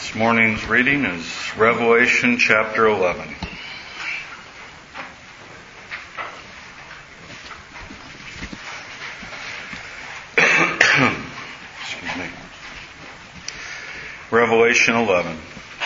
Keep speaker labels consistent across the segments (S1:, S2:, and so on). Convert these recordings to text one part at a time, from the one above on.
S1: This morning's reading is Revelation chapter 11. Excuse me. Revelation 11.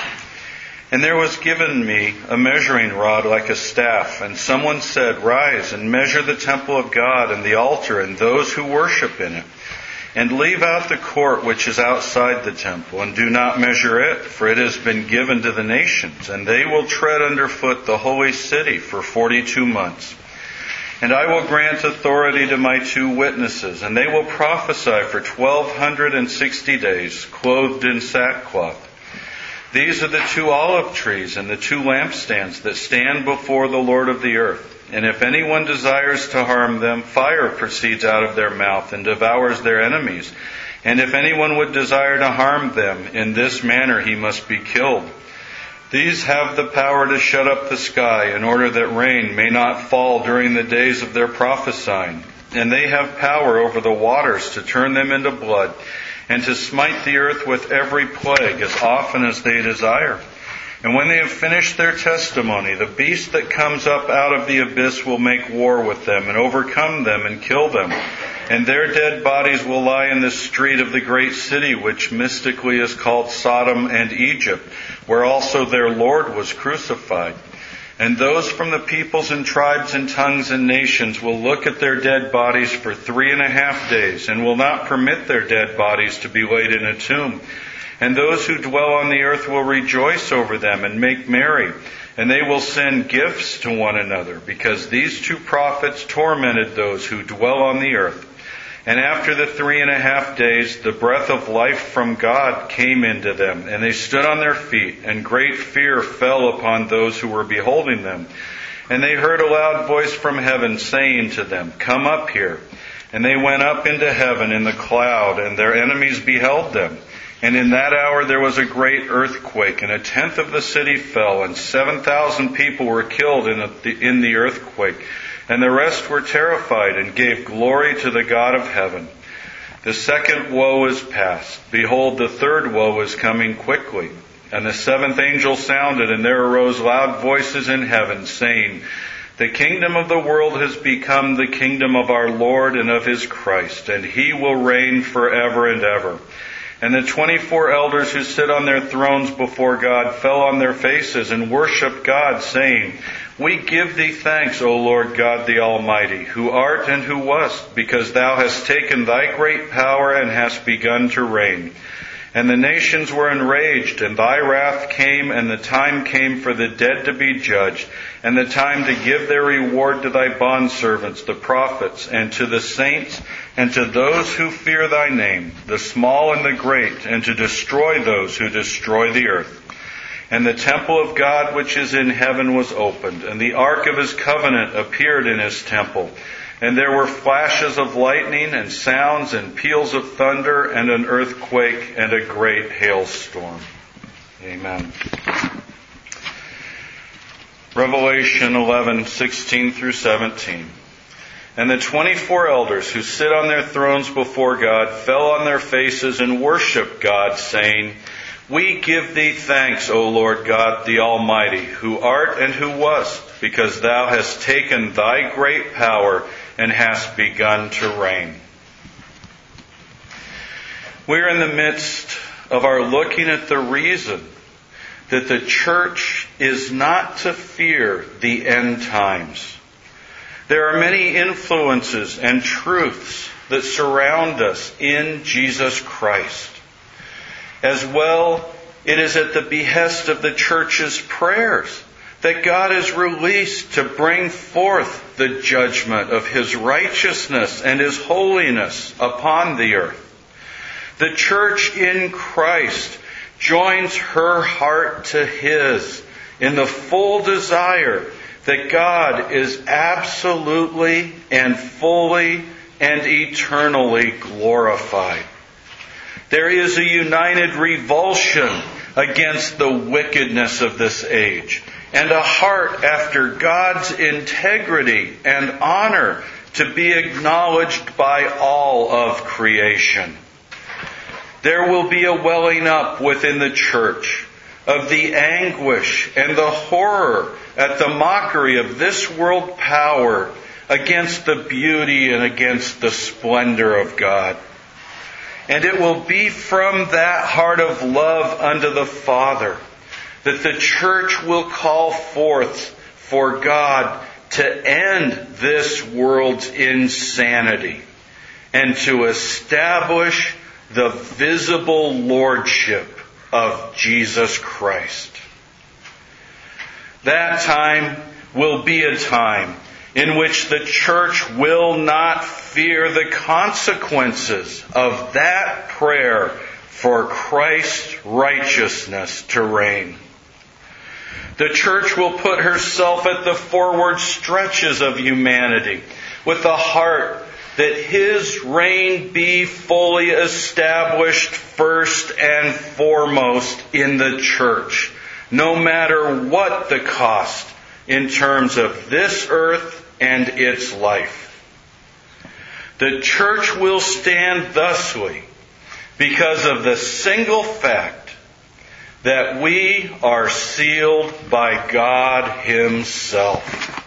S1: And there was given me a measuring rod like a staff, and someone said, "Rise and measure the temple of God and the altar and those who worship in it. And leave out the court which is outside the temple, and do not measure it, for it has been given to the nations, and they will tread underfoot the holy city for 42 months. And I will grant authority to my 2 witnesses, and they will prophesy for 1260 days, clothed in sackcloth. These are the 2 olive trees and the 2 lampstands that stand before the Lord of the earth. And if anyone desires to harm them, fire proceeds out of their mouth and devours their enemies. And if anyone would desire to harm them, in this manner he must be killed. These have the power to shut up the sky in order that rain may not fall during the days of their prophesying. And they have power over the waters to turn them into blood, and to smite the earth with every plague as often as they desire. And when they have finished their testimony, the beast that comes up out of the abyss will make war with them and overcome them and kill them. And their dead bodies will lie in the street of the great city, which mystically is called Sodom and Egypt, where also their Lord was crucified. And those from the peoples and tribes and tongues and nations will look at their dead bodies for 3.5 days, and will not permit their dead bodies to be laid in a tomb. And those who dwell on the earth will rejoice over them and make merry. And they will send gifts to one another, because these 2 prophets tormented those who dwell on the earth. And after the 3.5 days, the breath of life from God came into them, and they stood on their feet, and great fear fell upon those who were beholding them. And they heard a loud voice from heaven saying to them, "Come up here." And they went up into heaven in the cloud, and their enemies beheld them. And in that hour there was a great earthquake, and 1/10 of the city fell, and 7,000 people were killed in the earthquake. And the rest were terrified and gave glory to the God of heaven. The second woe is past. Behold, the third woe is coming quickly. And the 7th angel sounded, and there arose loud voices in heaven, saying, "The kingdom of the world has become the kingdom of our Lord and of His Christ, and He will reign forever and ever." And the 24 elders who sit on their thrones before God fell on their faces and worshipped God, saying, "We give Thee thanks, O Lord God the Almighty, who art and who wast, because Thou hast taken Thy great power and hast begun to reign. And the nations were enraged, and Thy wrath came, and the time came for the dead to be judged, and the time to give their reward to Thy bondservants, the prophets, and to the saints, and to those who fear Thy name, the small and the great, and to destroy those who destroy the earth. And the temple of God which is in heaven was opened, and the ark of His covenant appeared in His temple. And there were flashes of lightning, and sounds, and peals of thunder, and an earthquake, and a great hailstorm." Amen. Revelation 11:16 through 17. And the 24 elders who sit on their thrones before God fell on their faces and worshipped God, saying, "We give Thee thanks, O Lord God the Almighty, who art and who wast, because Thou hast taken Thy great power and hast begun to reign." We're in the midst of our looking at the reason that the church is not to fear the end times. There are many influences and truths that surround us in Jesus Christ. As well, it is at the behest of the church's prayers that God is released to bring forth the judgment of His righteousness and His holiness upon the earth. The church in Christ joins her heart to His in the full desire that God is absolutely and fully and eternally glorified. There is a united revulsion against the wickedness of this age, and a heart after God's integrity and honor to be acknowledged by all of creation. there will be a welling up within the church of the anguish and the horror at the mockery of this world power against the beauty and against the splendor of God. And it will be from that heart of love unto the Father that the church will call forth for God to end this world's insanity and to establish the visible lordship of Jesus Christ. That time will be a time in which the church will not fear the consequences of that prayer for Christ's righteousness to reign. The church will put herself at the forward stretches of humanity with a heart that His reign be fully established first and foremost in the church, no matter what the cost in terms of this earth and its life. The church will stand thusly because of the single fact that we are sealed by God Himself.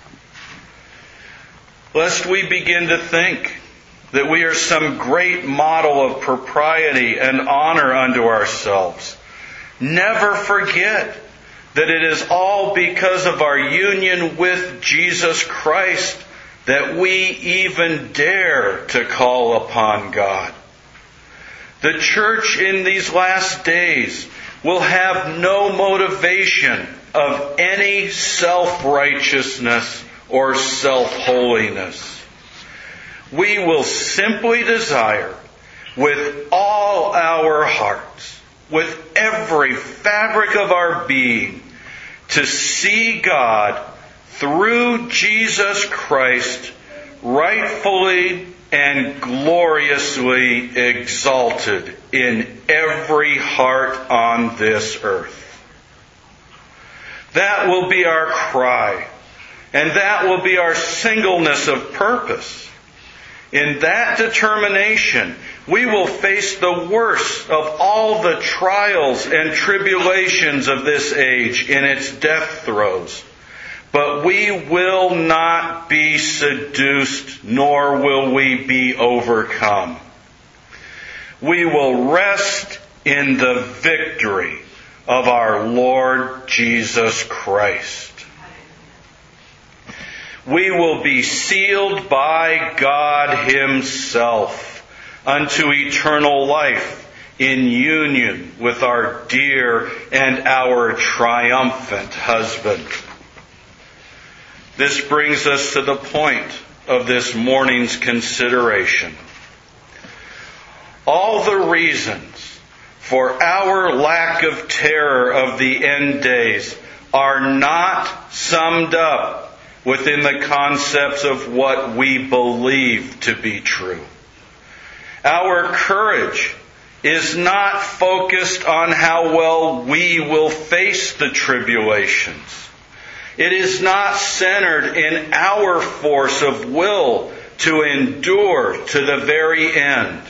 S1: Lest we begin to think that we are some great model of propriety and honor unto ourselves, never forget that it is all because of our union with Jesus Christ that we even dare to call upon God. The church in these last days will have no motivation of any self-righteousness or self-holiness. We will simply desire with all our hearts, with every fabric of our being, to see God through Jesus Christ rightfully and gloriously exalted in every heart on this earth. That will be our cry, and that will be our singleness of purpose. In that determination, we will face the worst of all the trials and tribulations of this age in its death throes. But we will not be seduced, nor will we be overcome. We will rest in the victory of our Lord Jesus Christ. We will be sealed by God Himself unto eternal life in union with our dear and our triumphant husband. This brings us to the point of this morning's consideration. All the reasons for our lack of terror of the end days are not summed up within the concepts of what we believe to be true. Our courage is not focused on how well we will face the tribulations. It is not centered in our force of will to endure to the very end.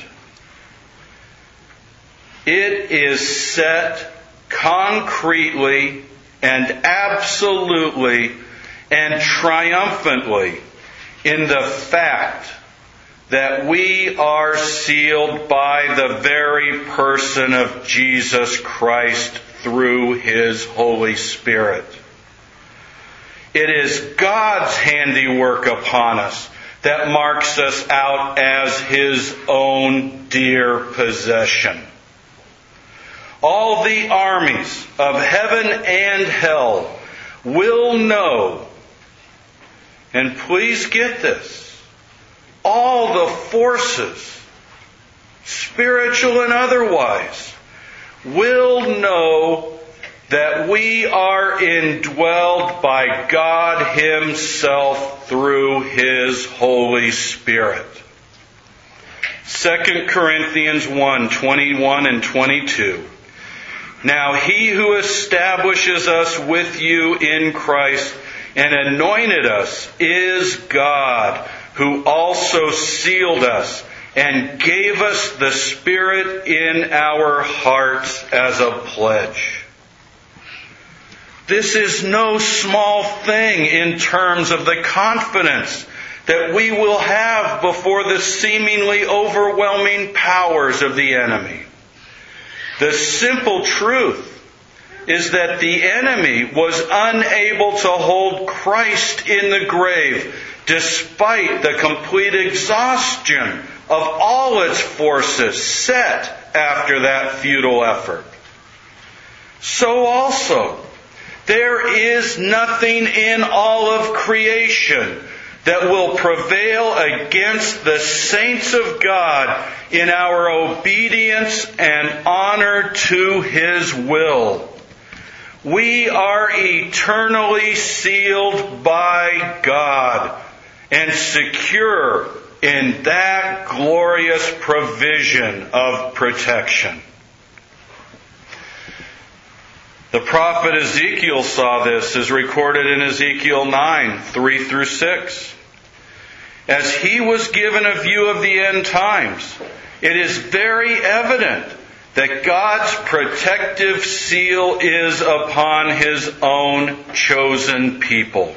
S1: It is set concretely and absolutely and triumphantly in the fact that we are sealed by the very person of Jesus Christ through His Holy Spirit. It is God's handiwork upon us that marks us out as His own dear possession. All the armies of heaven and hell will know, and please get this, all the forces, spiritual and otherwise, will know that we are indwelled by God Himself through His Holy Spirit. 2 Corinthians 1:21 and 22. Now He who establishes us with you in Christ and anointed us is God, who also sealed us and gave us the Spirit in our hearts as a pledge. This is no small thing in terms of the confidence that we will have before the seemingly overwhelming powers of the enemy. The simple truth is that the enemy was unable to hold Christ in the grave despite the complete exhaustion of all its forces set after that futile effort. So also, there is nothing in all of creation that will prevail against the saints of God in our obedience and honor to His will. We are eternally sealed by God and secure in that glorious provision of protection. The prophet Ezekiel saw this, as recorded in Ezekiel 9, 3 through 6. As he was given a view of the end times, it is very evident that God's protective seal is upon His own chosen people.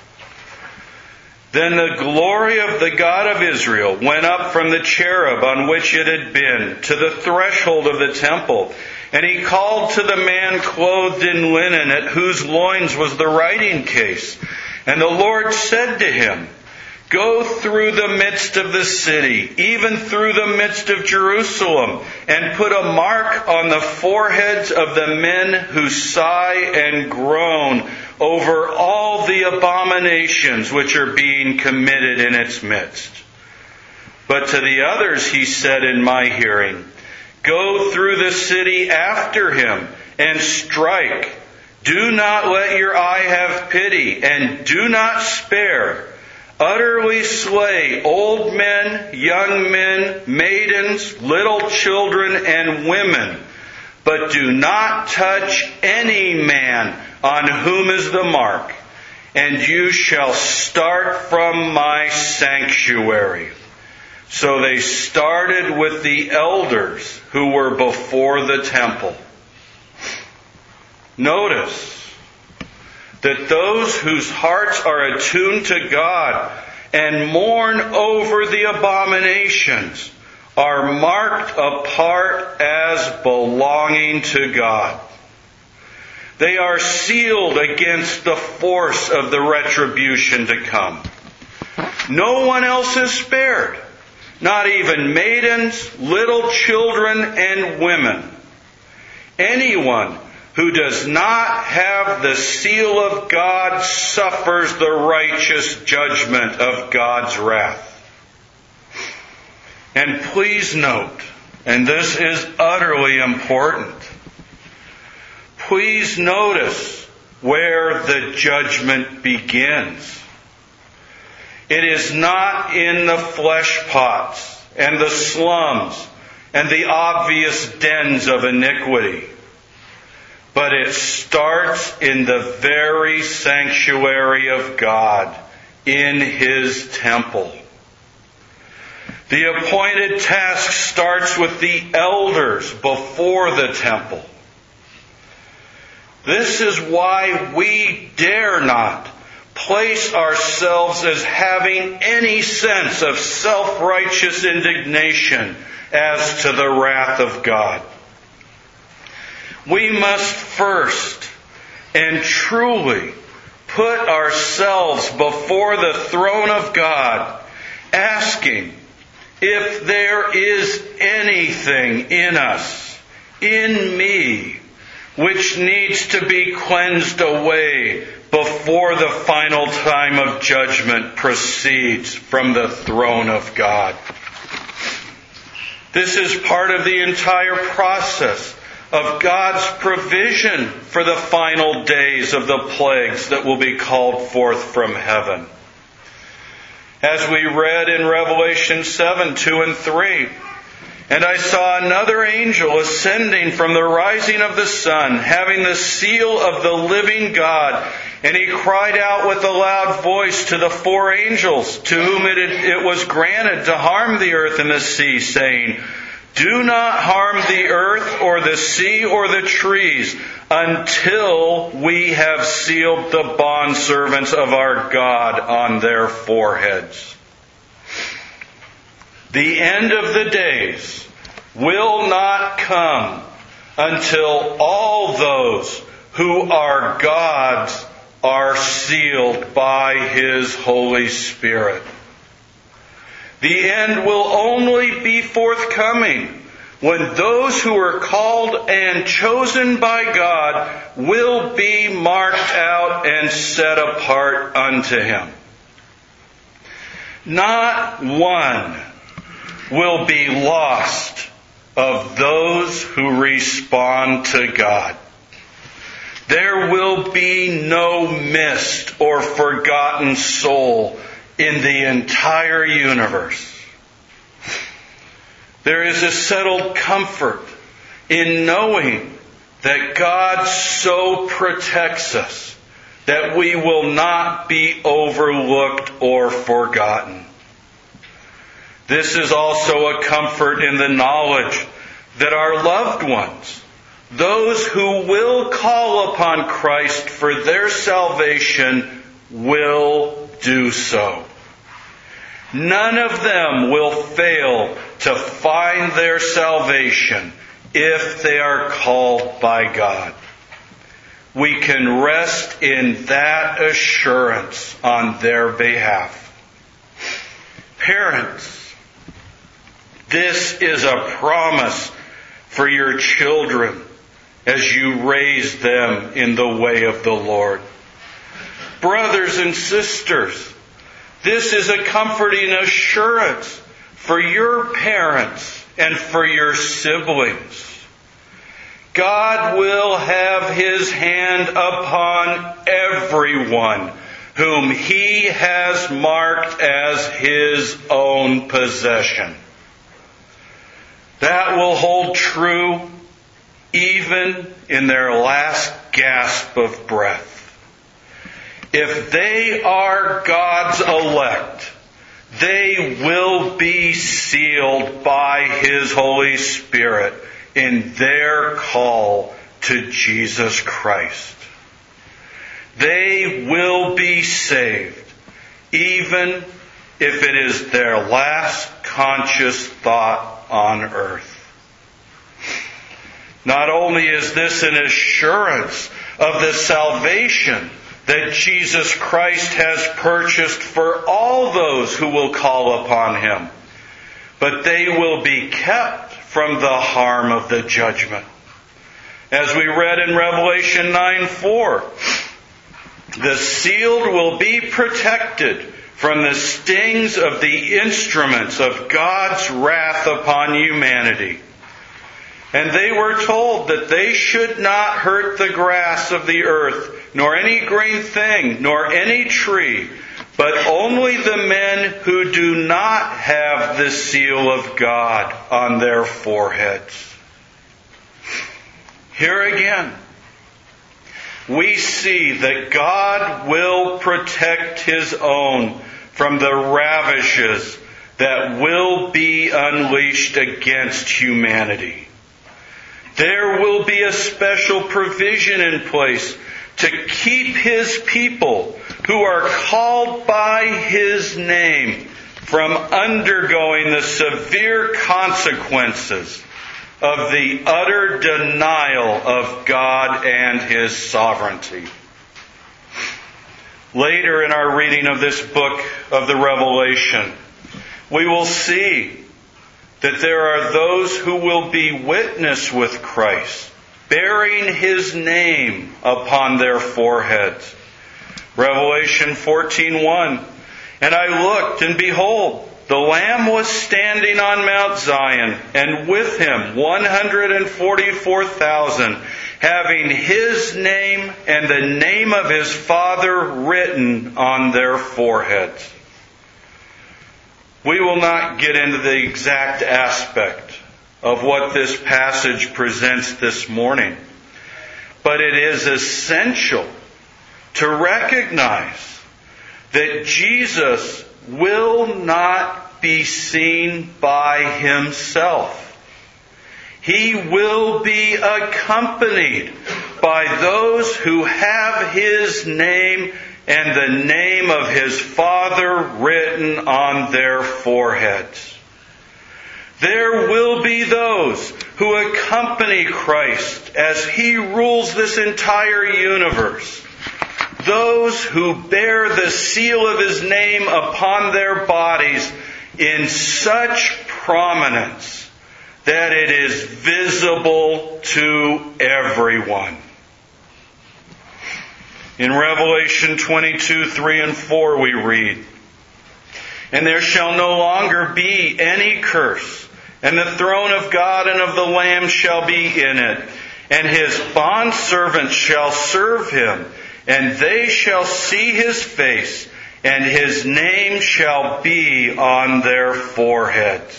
S1: Then the glory of the God of Israel went up from the cherub on which it had been to the threshold of the temple. And He called to the man clothed in linen, at whose loins was the writing case. And the Lord said to him, "Go through the midst of the city, even through the midst of Jerusalem, and put a mark on the foreheads of the men who sigh and groan over all the abominations which are being committed in its midst." But to the others He said in my hearing, "Go through the city after him and strike. Do not let your eye have pity, and do not spare. Utterly slay old men, young men, maidens, little children, and women. But do not touch any man on whom is the mark, and you shall start from my sanctuary." So they started with the elders who were before the temple. Notice that those whose hearts are attuned to God and mourn over the abominations are marked apart as belonging to God. They are sealed against the force of the retribution to come. No one else is spared. Not even maidens, little children, and women. Anyone who does not have the seal of God suffers the righteous judgment of God's wrath. And please note, and this is utterly important, please notice where the judgment begins. It is not in the flesh pots and the slums and the obvious dens of iniquity, but it starts in the very sanctuary of God, in His temple. The appointed task starts with the elders before the temple. This is why we dare not place ourselves as having any sense of self-righteous indignation as to the wrath of God. We must first and truly put ourselves before the throne of God, asking if there is anything in us, in me, which needs to be cleansed away before the final time of judgment proceeds from the throne of God. This is part of the entire process of God's provision for the final days of the plagues that will be called forth from heaven. As we read in Revelation 7, 2 and 3, "And I saw another angel ascending from the rising of the sun, having the seal of the living God, And he cried out with a loud voice to the 4 angels, to whom it was granted to harm the earth and the sea, saying, "Do not harm the earth or the sea or the trees, until we have sealed the bondservants of our God on their foreheads." The end of the days will not come until all those who are God's are sealed by His Holy Spirit. The end will only be forthcoming when those who are called and chosen by God will be marked out and set apart unto Him. Not one will be lost of those who respond to God. There will be no missed or forgotten soul in the entire universe. There is a settled comfort in knowing that God so protects us that we will not be overlooked or forgotten. This is also a comfort in the knowledge that our loved ones, those who will call upon Christ for their salvation, will do so. None of them will fail to find their salvation if they are called by God. We can rest in that assurance on their behalf. Parents, this is a promise for your children as you raise them in the way of the Lord. Brothers and sisters, this is a comforting assurance for your parents and for your siblings. God will have His hand upon everyone whom He has marked as His own possession. That will hold true even in their last gasp of breath. If they are God's elect, they will be sealed by His Holy Spirit in their call to Jesus Christ. They will be saved, even if it is their last conscious thought on earth. Not only is this an assurance of the salvation that Jesus Christ has purchased for all those who will call upon Him, but they will be kept from the harm of the judgment. As we read in Revelation 9:4, the sealed will be protected from the stings of the instruments of God's wrath upon humanity. And they were told that they should not hurt the grass of the earth, nor any green thing, nor any tree, but only the men who do not have the seal of God on their foreheads. Here again, we see that God will protect His own from the ravages that will be unleashed against humanity. There will be a special provision in place to keep His people who are called by His name from undergoing the severe consequences of the utter denial of God and His sovereignty. Later in our reading of this book of the Revelation, we will see that there are those who will be witness with Christ, bearing His name upon their foreheads. Revelation 14:1, "And I looked, and behold, the Lamb was standing on Mount Zion, and with Him 144,000, having His name and the name of His Father written on their foreheads." We will not get into the exact aspect of what this passage presents this morning, but it is essential to recognize that Jesus will not be seen by himself. He will be accompanied by those who have his name and the name of his Father written on their foreheads. There will be those who accompany Christ as he rules this entire universe. Those who bear the seal of his name upon their bodies in such prominence that it is visible to everyone. In Revelation 22:3 and 4 we read, "And there shall no longer be any curse, and the throne of God and of the Lamb shall be in it, and his bondservants shall serve him, and they shall see his face, and his name shall be on their foreheads."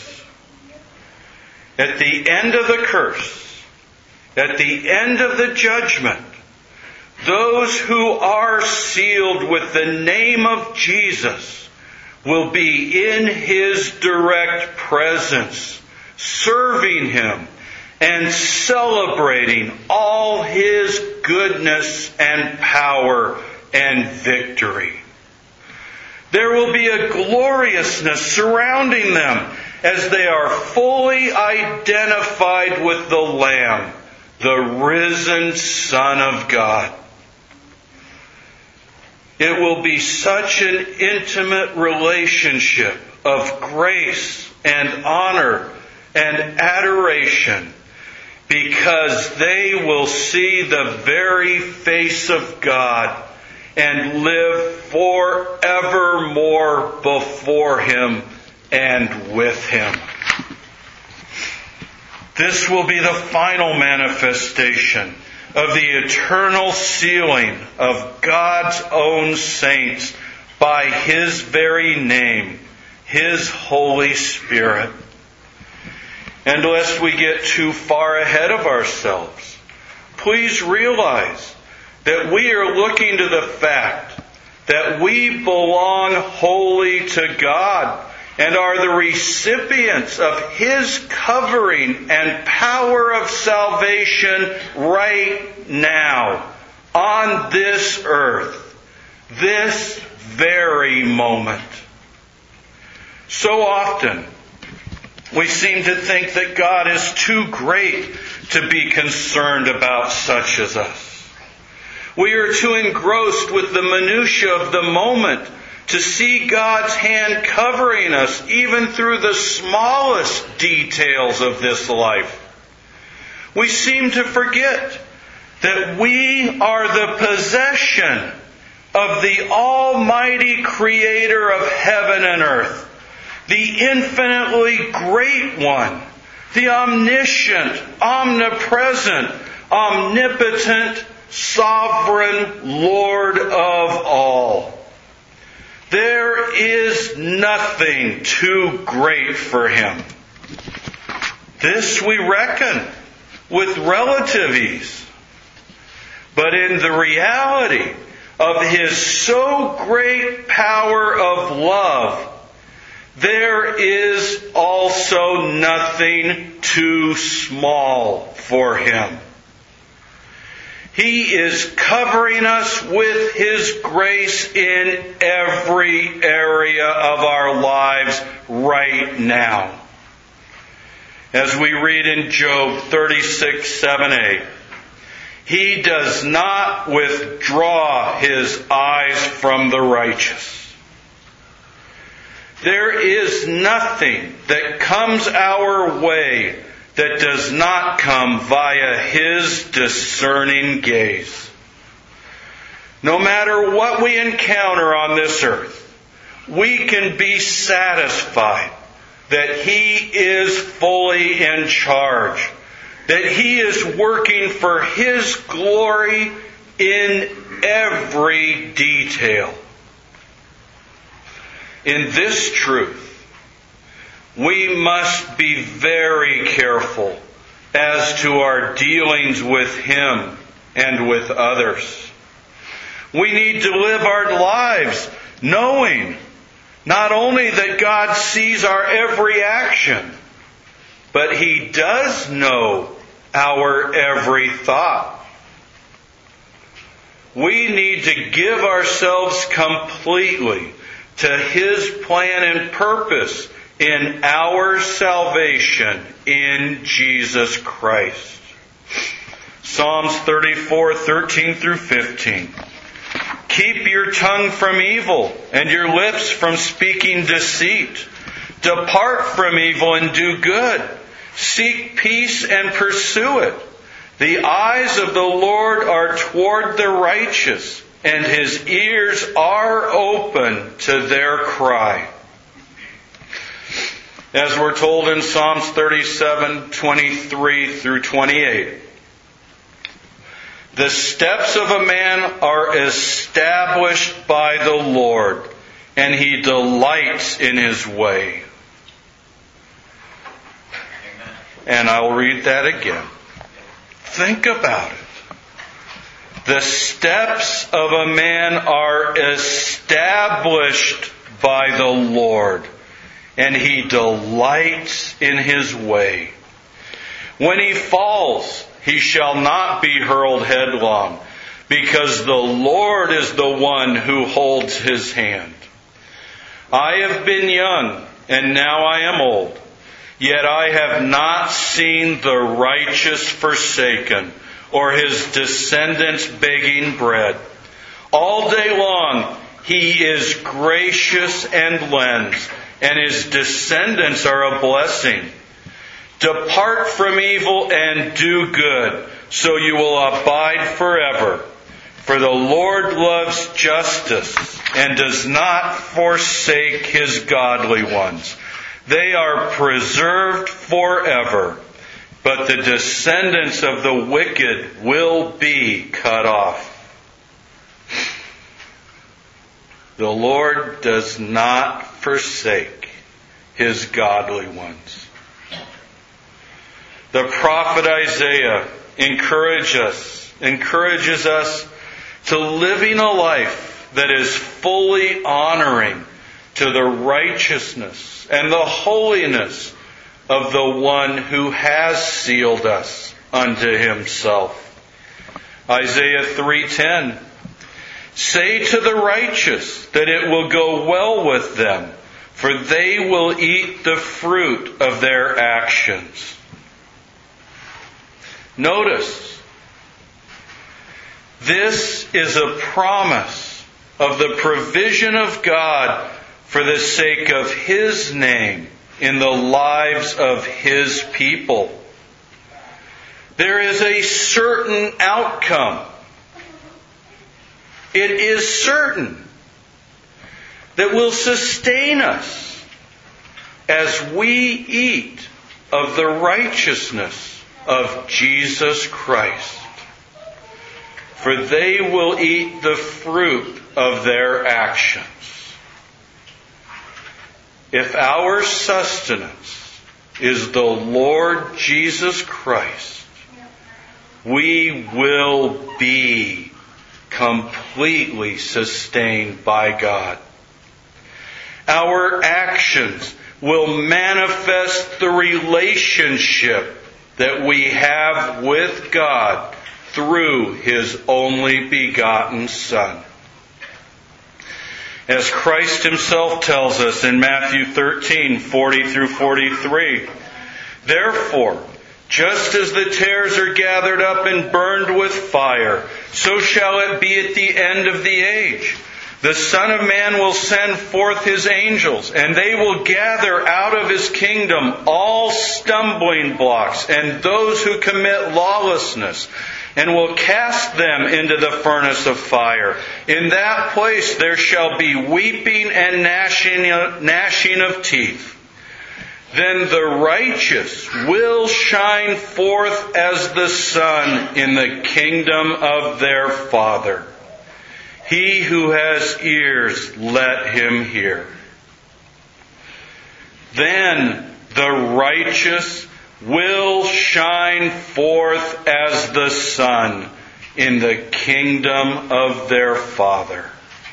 S1: At the end of the curse, at the end of the judgment, those who are sealed with the name of Jesus will be in his direct presence, serving him and celebrating all his goodness and power and victory. There will be a gloriousness surrounding them as they are fully identified with the Lamb, the risen Son of God. It will be such an intimate relationship of grace and honor and adoration, because they will see the very face of God and live forevermore before him and with him. This will be the final manifestation of the eternal sealing of God's own saints by his very name, his Holy Spirit. And lest we get too far ahead of ourselves, please realize that we are looking to the fact that we belong wholly to God and are the recipients of his covering and power of salvation right now on this earth, this very moment. So often, we seem to think that God is too great to be concerned about such as us. We are too engrossed with the minutiae of the moment to see God's hand covering us even through the smallest details of this life. We seem to forget that we are the possession of the Almighty Creator of heaven and earth, the infinitely great one, the omniscient, omnipresent, omnipotent, sovereign Lord of all. There is nothing too great for him. This we reckon with relative ease. But in the reality of his so great power of love, there is also nothing too small for him. He is covering us with his grace in every area of our lives right now. As we read in Job 36:7a, he does not withdraw his eyes from the righteous. There is nothing that comes our way that does not come via his discerning gaze. No matter what we encounter on this earth, we can be satisfied that he is fully in charge, that he is working for his glory in every detail. In this truth, we must be very careful as to our dealings with him and with others. We need to live our lives knowing not only that God sees our every action, but He does know our every thought. We need to give ourselves completely to His plan and purpose in our salvation in Jesus Christ. Psalms 34:13 through 15. Keep your tongue from evil and your lips from speaking deceit. Depart from evil and do good. Seek peace and pursue it. The eyes of the Lord are toward the righteous, and His ears are open to their cry. As we're told in Psalms 37:23 through 28, the steps of a man are established by the Lord, and He delights in His way. And I'll read that again. Think about it. The steps of a man are established by the Lord, and He delights in His way. When he falls, he shall not be hurled headlong, because the Lord is the one who holds his hand. I have been young, and now I am old, yet I have not seen the righteous forsaken, or his descendants begging bread. All day long he is gracious and lends, and his descendants are a blessing. Depart from evil and do good, so you will abide forever. For the Lord loves justice and does not forsake His godly ones. They are preserved forever, but the descendants of the wicked will be cut off. The Lord does not forsake His godly ones. The prophet Isaiah encourages us to living a life that is fully honoring to the righteousness and the holiness of the one who has sealed us unto Himself. Isaiah 3:10. Say to the righteous that it will go well with them, for they will eat the fruit of their actions. Notice, this is a promise of the provision of God for the sake of His name in the lives of His people. There is a certain outcome. It is certain that will sustain us as we eat of the righteousness of Jesus Christ. For they will eat the fruit of their actions. If our sustenance is the Lord Jesus Christ, we will be completely sustained by God. Our actions will manifest the relationship that we have with God through His only begotten Son. As Christ Himself tells us in Matthew 13:40 through 43, therefore, just as the tares are gathered up and burned with fire, so shall it be at the end of the age. The Son of Man will send forth His angels, and they will gather out of His kingdom all stumbling blocks and those who commit lawlessness, and will cast them into the furnace of fire. In that place there shall be weeping and gnashing of teeth. Then the righteous will shine forth as the sun in the kingdom of their Father. He who has ears, let him hear. Then the righteous will shine forth as the sun in the kingdom of their Father.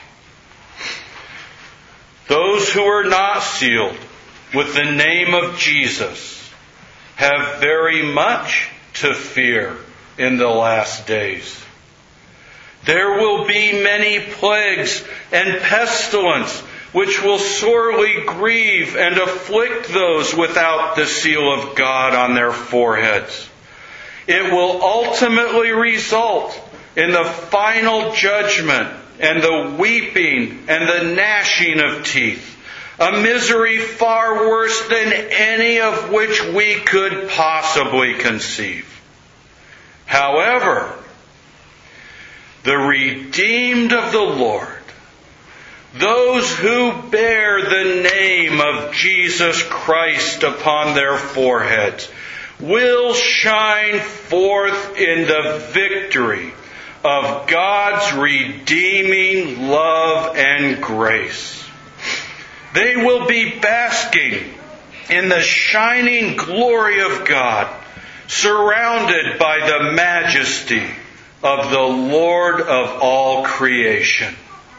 S1: Those who are not sealed with the name of Jesus have very much to fear in the last days. There will be many plagues and pestilence which will sorely grieve and afflict those without the seal of God on their foreheads. It will ultimately result in the final judgment and the weeping and the gnashing of teeth, a misery far worse than any of which we could possibly conceive. However, the redeemed of the Lord, those who bear the name of Jesus Christ upon their foreheads, will shine forth in the victory of God's redeeming love and grace. They will be basking in the shining glory of God, surrounded by the majesty of the Lord of all creation.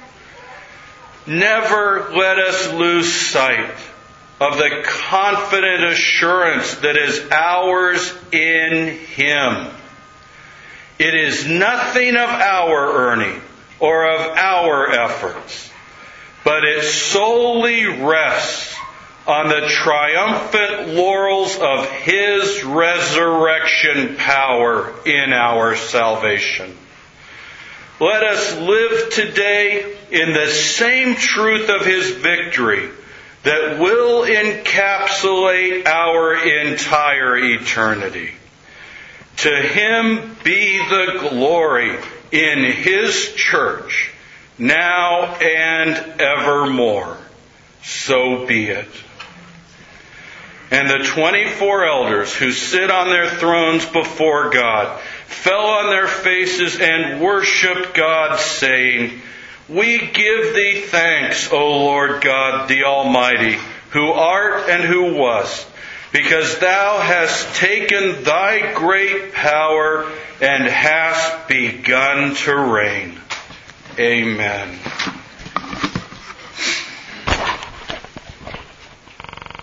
S1: Never let us lose sight of the confident assurance that is ours in Him. It is nothing of our earning or of our efforts, but it solely rests on the triumphant laurels of His resurrection power in our salvation. Let us live today in the same truth of His victory that will encapsulate our entire eternity. To Him be the glory in His church, now and evermore. So be it. And the 24 elders who sit on their thrones before God fell on their faces and worshipped God, saying, We give Thee thanks, O Lord God, the Almighty, who art and who wast, because Thou hast taken Thy great power and hast begun to reign. Amen.